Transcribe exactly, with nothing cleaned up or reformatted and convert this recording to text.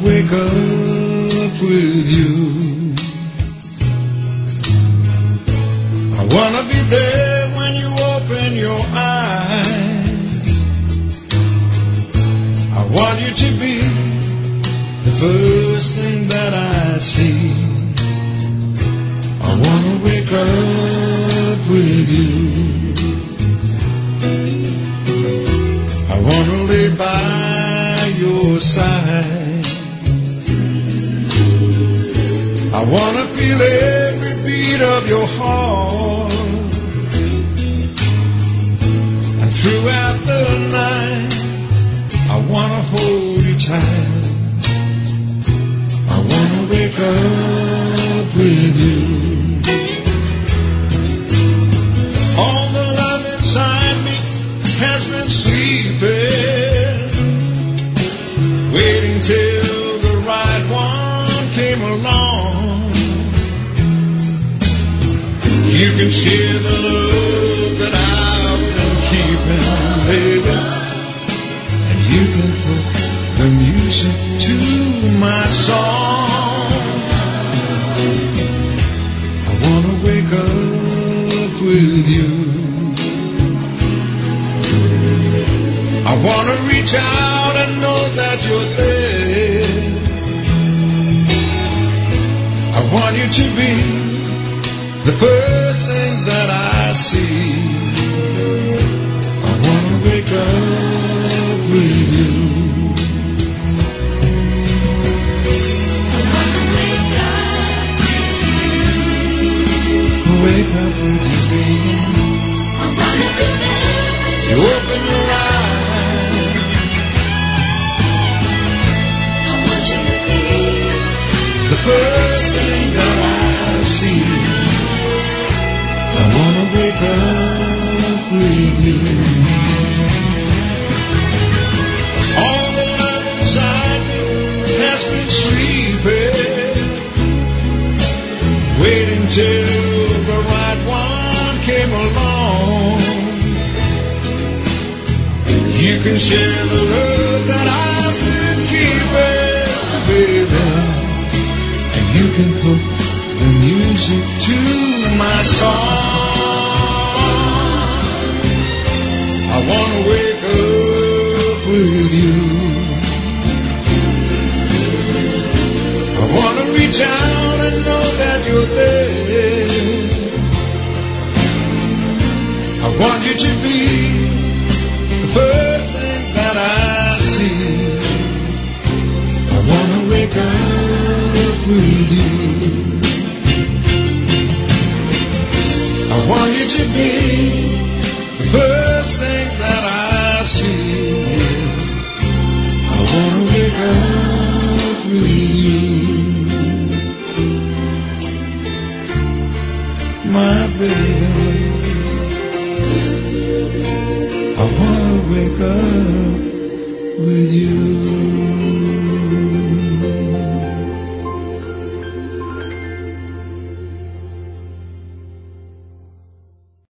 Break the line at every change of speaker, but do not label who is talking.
wake up with you. I wanna be there when you open your eyes. I want you to be the first thing that I see. I wanna wake up with you. I wanna lay by your side. I wanna feel every beat of your heart. And throughout the night, I wanna hold you tight. I wanna wake up with you. All the love inside me has been sleeping, waiting till the right one came along. You can share the love that I've been keeping, baby, and you can put the music to my song. I wanna wake up with you. I wanna reach out and know that you're there. I want you to be the first thing that I see. I wanna wake up with you. I wanna wake up with you. Wake up with you, baby. I wanna be there when you open your eyes. I want you to be the first thing that I see. I wanna wake up with you. All the love inside me has been sleeping, waiting till the right one came along. You can share the love that I've been keeping, baby, and you can put the music to my song. I wanna wake up with you. I wanna reach out and know that you're there. I want you to be the first thing that I see. I wanna wake up with you. I want you to be the first thing that I see. I wanna wake up with you, my baby. I wanna wake up with you.